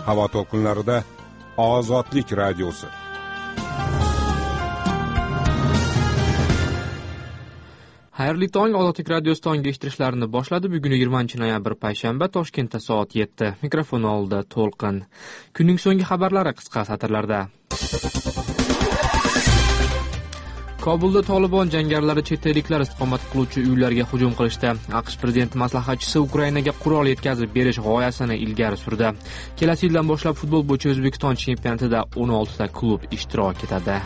havo to'lqinlarida Ozodlik radiosi. Xayrli tong, Ozodlik radiosi tongi eshittirishlarini boshladi. Bugun 20-noyabr payshanba, Toshkentda soat 7. Mikrofon oldida To'lqin. Kunning so'nggi xabarlari qisqa satrlarda. Kobulda Tolibon jangarilari chet elliklar istiqomat qiluvchi uylarga hujum qilishdi. AQSh prezidenti maslahatchisi Ukrainaga qurol yetkazib berish g'oyasini ilgari surdi. Kelasi yildan boshlab futbol bo'yicha O'zbekiston chempionatida 16 ta klub ishtirok etadi.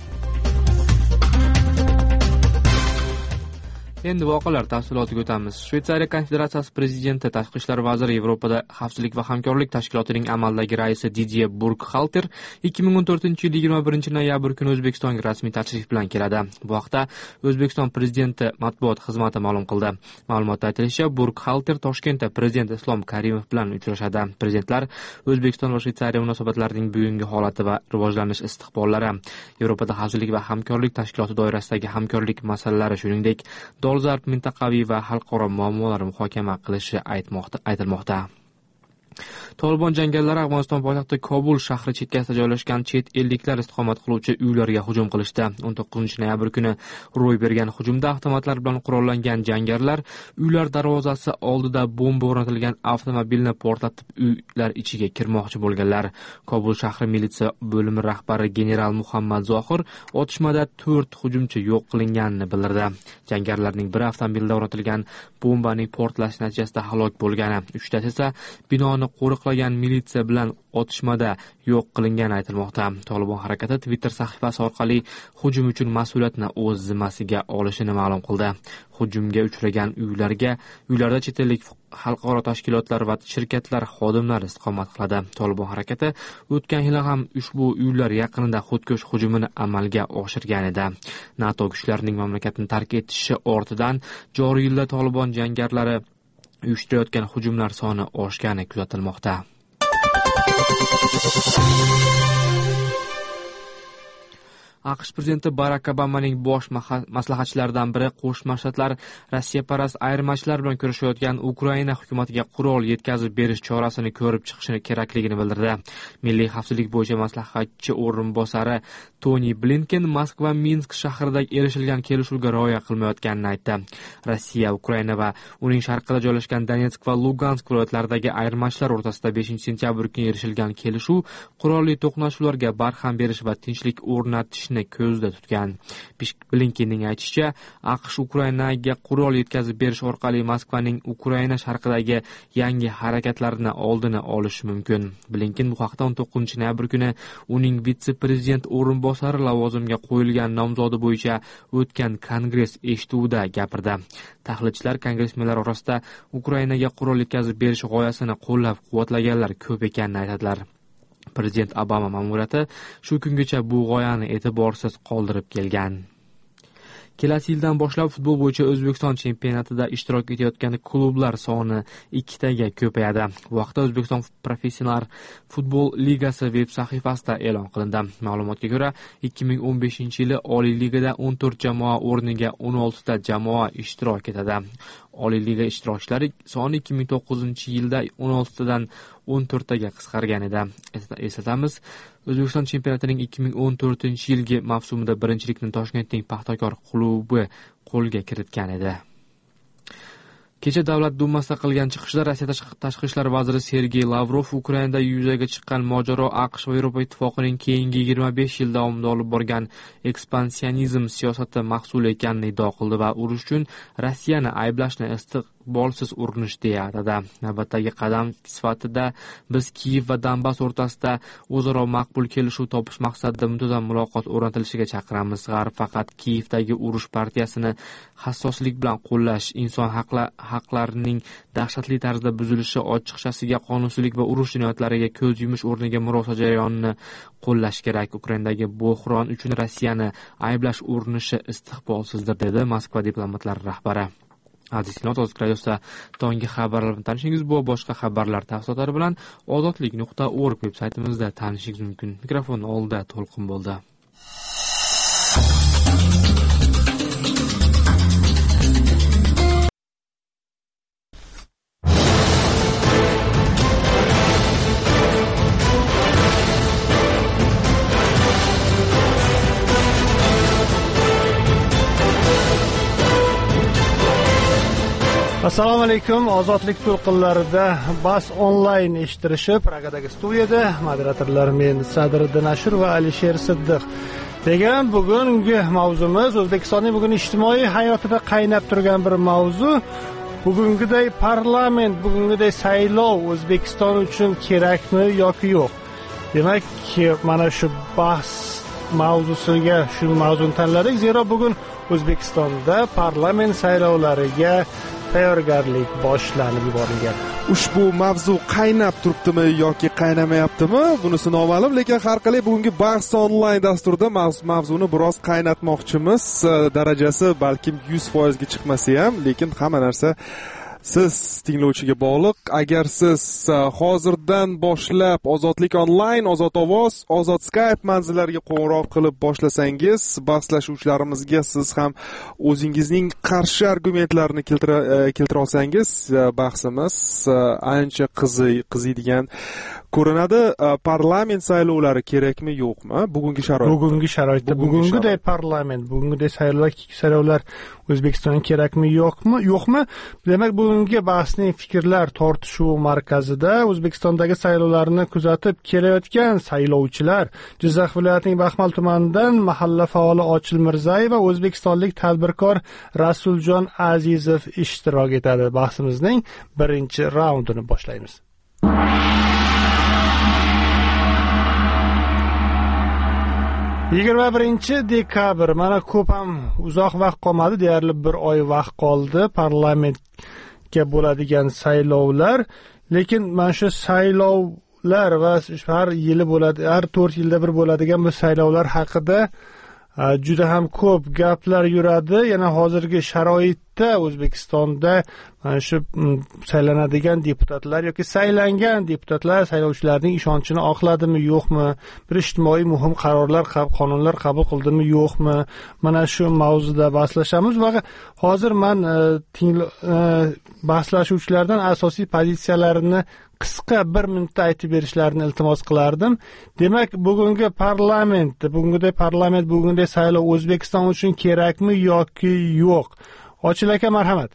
Endi voqealar tafsilotiga o'tamiz. Shveysariya Konfederatsiyasi prezidenti, tashqi ishlar vaziri, Yevropada xavfsizlik va hamkorlik tashkilotining amaldagi raisi Didier Burkhalter 2014-yil 21-noyabr kuni O'zbekistonga rasmiy tashrif bilan keladi. Bu haqda O'zbekiston prezidenti matbuot xizmati ma'lum qildi. Ma'lumotda aytilishicha, Burkhalter Toshkentda prezident Islom Karimov bilan uchrashadi. Prezidentlar O'zbekiston va Shveysariya munosabatlarining bugungi holati va rivojlanish istiqbollari, Yevropada xavfsizlik va hamkorlik tashkiloti doirasidagi hamkorlik masalalari, shuningdek dolzarb mintaqaviy va xalqaro muammolar muhokama qilishi aytilmoqda. Tolibon jangarilari Afg'oniston poytaxti Kobul shahri chekkasida joylashgan chet elliklar istiqomat qiluvchi uylarga hujum qilishdi. 19-noyabr kuni ro'y bergan hujumda avtomatlar bilan qurollangan jangarilar uylar darvozasi oldida bomba o'rnatilgan avtomobilni portlatib uylar ichiga kirmoqchi bo'lganlar. Kobul shahri militsiya bo'limi rahbari general Muhammad Zohir otishmada 4 hujumchi yo'q qilinganini bildirdi. Jangarilarning biri avtomobilda o'rnatilgan bombaning portlashi natijasida halok bo'lgani, 3tasi esa binoni qo'riqlagan militsiya bilan otishmada yo'q qilingani aytilmoqda. Tolibon harakati Twitter sahifasi orqali hujum uchun mas'uliyatni o'z zimmasiga olishini ma'lum qildi. Hujumga uchragan uylarda chet ellik xalqaro tashkilotlar va shirkatlar xodimlari istiqomat qiladi. Tolibon harakati o'tgan yil ham ushbu uylar yaqinida xudkush hujumini amalga oshirgan edi. NATO kuchlarining mamlakatni tark etishi ortidan joriy yilda Tolibon jangarilari uyushtirayotgan hujumlar soni oshgani kuzatilmoqda. AQSh prezidenti Barak Obamaning bosh maslahatchilaridan biri Qo'shma Shtatlar Rossiyaparast ayirmachilar bilan kurashayotgan Ukraina hukumatiga qurol yetkazib berish chorasini ko'rib chiqishi kerakligini bildirdi. Milliy xavfsizlik bo'yicha maslahatchi o'rinbosari Tony Blinken Moskva Minsk shahrida erishilgan kelishuvga rioya qilmayotganini aytdi. Rossiya, Ukraina va uning sharqida joylashgan Donetsk va Lugansk viloyatlaridagi ayirmachilar o'rtasida 5-sentyabr kuni erishilgan kelishuv qurolli to'qnashuvlarga barham berish va tinchlik o'rnatish ko'zda tutgan. Blinkenning aytishicha, AQSh Ukrainaga qurol yetkazib berish orqali Moskvaning Ukraina sharqidagi yangi harakatlarini oldini olishi mumkin. Blinken bu haqda 19-noyabr kuni uning vitse-prezident o'rinbosari lavozimiga qo'yilgan nomzodi bo'yicha o'tgan kongress eshituvida gapirdi. Tahlilchilar kongressmenlar orasida Ukrainaga qurol yetkazib berish g'oyasini qo'llab-quvvatlaganlar ko'p ekanini aytadilar. Prezident Obama ma'muriyati shu kungacha bu g'oyani e'tiborsiz qoldirib kelgan. Kelasi yildan boshlab futbol bo'yicha O'zbekiston chempionatida ishtirok etayotgan klublar soni 2 taga ko'payadi. Bu haqda O'zbekiston Professional futbol ligasi veb sahifasida e'lon qilindi. Ma'lumotga ko'ra, 2015-yili Oliy ligada 14 jamoa o'rniga 16 ta jamoa ishtirok etadi. Oliy liga ishtirokchilari soni 2009-yilda 16 tadan 14 taga qisqargan edi. Eslatamiz, O'zbekiston chempionatining 2014-yilgi mavsumida birinchilikni Toshkentning Paxtakor klubi qo'lga kiritgan edi. Kecha Davlat dumasida qilgan chiqishda Rossiya tashqi ishlar vaziri Sergey Lavrov Ukrainada yuzaga chiqqan mojaro AQSh va Yevropa ittifoqining keyingi 25 yil davomida olib borgan ekspansionizm siyosati mahsuli ekanini iddao qildi va urush uchun Rossiyani ayblashni istiqbolsiz urinish deya atadi. Navbatdagi qadam sifatida biz Kiyev va Donbass o'rtasida o'zaro maqbul kelishuv topish maqsadida muntazam muloqot o'rnatilishiga chaqiramiz. G'arb faqat Kiyevdagi urush partiyasini hassoslik bilan qo'llash, inson haqlarining dahshatli tarzda buzilishi ochiqchasiga qonunsizlik va urush jinoyatlariga ko'z yumish o'rniga murosa jarayonini qo'llash kerak. Ukrainadagi bo'hron uchun Rossiyani ayblash urinishi istiqbolsizdir, dedi Moskva diplomatlari rahbari. Aziz Ozodlik radiosida tongi xabarlar bilan tanishingiz, bu boshqa xabarlar tafsilotlari bilan ozodlik.org veb saytimizda tanishingiz mumkin. Mikrofon oldida To'lqin bo'ldi. Assalomu alaykum. Ozodlik to'lqinlarida Bas onlayn eshittirishi Pragadagi studiyada moderatorlar men Sadriddin Ashur va Alisher Siddiq. Degan bugungi mavzumiz O'zbekistonning bugun ijtimoiy hayotida qaynab turgan bir mavzu. Bugungiday parlament, bugungiday saylov O'zbekiston uchun kerakmi yoki yo'q? Demak, mana shu bahs mavzusiga shu mavzuni tanladik, zero bugun O'zbekistonda parlament saylovlariga tayyorgarlik boshlanib yuborilgan. Ushbu mavzu qaynab turibdimi yoki qaynamayaptimi? Bunisi noma'lum, lekin har qalay bugungi bahs onlayn dasturda mavzuni biroz qaynatmoqchimiz. Darajasi balkim 100% ga chiqmasa ham, lekin hamma narsa siz tinglovchiga bog'liq. Agar siz hozirdan boshlab Ozodlik onlayn, Ozod ovoz, Ozod Skype manzillariga qo'ng'iroq qilib boshlasangiz, bahslashuvchilarimizga siz ham o'zingizning qarshi argumentlarini keltira olsangiz, bahsimiz ancha qiziydigan ko'rinadi. Parlament saylovlari kerakmi, yo'qmi? Bugungi sharoitda bugungiday parlament, bugungiday saylovlar O'zbekistonga kerakmi, yo'qmi? Demak, bugungi bahsning fikrlar tortishuvi markazida O'zbekistondagi saylovlarni kuzatib kelayotgan saylovchilar, Jizzax viloyatining Baxmal tumanidan mahalla faoli Ochil Mirzayev va o'zbekistonlik tadbirkor Rasuljon Azizov ishtirok etadi. Bahsimizning birinchi raundini boshlaymiz. Yigirma 21 dekabr, mana ko'p ham uzoq vaqt qolmadi, deyarli bir oy vaqt qoldi parlamentga bo'ladigan saylovlar. Lekin mana shu saylovlar va har yili bo'ladi, har 4 yilda bir bo'ladigan bu saylovlar haqida juda ham ko'p gaplar yuradi. Yana hozirgi sharoitda O'zbekistonda mana shu saylanadigan deputatlar yoki saylangan deputatlar saylovchilarning ishonchini oqladimi, yo'qmi? Bir ijtimoiy muhim qarorlar, qonunlar qabul qildimi, yo'qmi? Mana shu mavzuda bahslashamiz va hozir men bahslashuvchilardan asosiy pozitsiyalarini qisqa 1 minutda aytib berishlarini iltimos qilardim. Demak, bugungi parlament, bugungi saylov O'zbekiston uchun kerakmi yoki yo'q? Ochil aka, marhamat.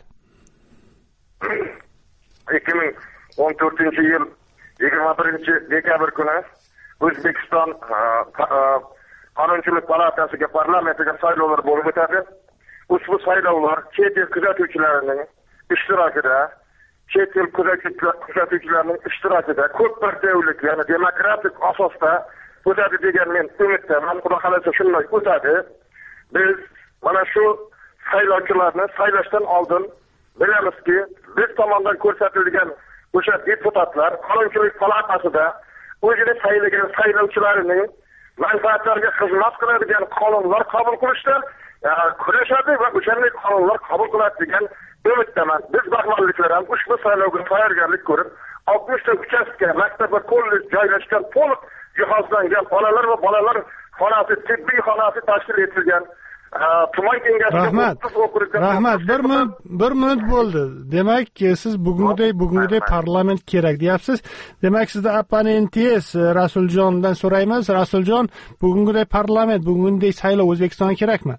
2014-yil 21-dekabr kuni O'zbekiston Qonunchilik palatasiga parlamentiga saylovlar bo'lib o'tadi. Ushbu saylovlar chet el kuzatuvchilarining ishtirokida, chet el kuzatuvchilarining ishtirokida ko'p partiyalik, ya'ni demokratik asosda o'tadi degan men umiddaman. Xudo xolasa shunday o'tadi. Biz mana shu saylovchilarni saylashdan oldin bilamizki, biz tomonidan ko'rsatilgan o'sha deputatlar Qonunchilik palatasida o'zini saylagan saylovchilarining manfaatlariga xizmat qiladigan qonunlar qabul qilishdan kurashadi va o'shanday qonunlar qabul qiladi degan umiddaman. Biz baxmalliklar ham ushbu saylovga tayyorgarlik ko'rib, 60 ta uchastka, maktab va kollej joylashgan to'liq jihozlangan onalar va bolalar xonasi, tibbiy xonasi tashkil etilgan tuman kengashiga Rahmat, bir minut bo'ldi. Demak, siz bugungiday parlament kerak deyapsiz. Demak, sizda opponentingiz Rasuljondan so'raymiz. Rasuljon, bugungiday parlament, bugungiday saylov O'zbekistonga kerakmi?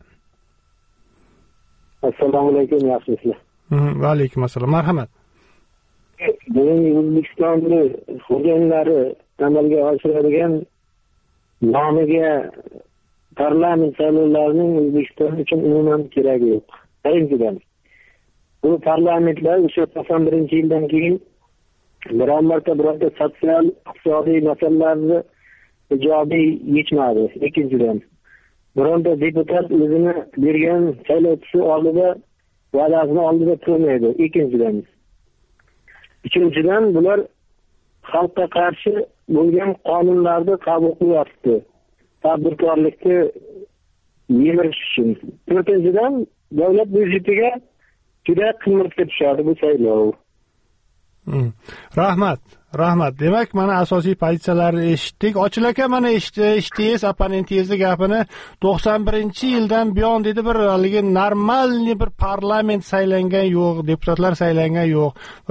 Assalomu alaykum, yaxshimisizlar? Va alaykum assalom. Marhamat. Bugungi O'zbekistonning xo'jayinlari amalga oshiradigan nomiga parlament saylovlarining O'zbekiston uchun umuman keragi yo'q. Birinchidan, bu parlamentlar o'sha 91-yildan keyin biron marta birorta sotsial iqtisodiy masalalarni ijobiy yechmadi. Ikkinchidan, bironta deputat o'zini bergan saylovchisi oldida va'dasini oldida turmaydi. Ikkinchidan, uchinchidan, bular xalqqa qarshi bo'lgan qonunlarni qabul qilyapti. Tadbirkorlikni yemirish uchun. To'rtinchidan, davlat byudjetiga juda qimmatga tushadi bu saylov. Rahmat. Demak, mana asosiy pozitsiyalarni eshitdik. Ochil aka, mana eshitdingiz opponentingizni gapini. 91-yildan buyon dedi, bir haligi normalniy bir parlament saylangan yo'q, deputatlar saylangan yo'q.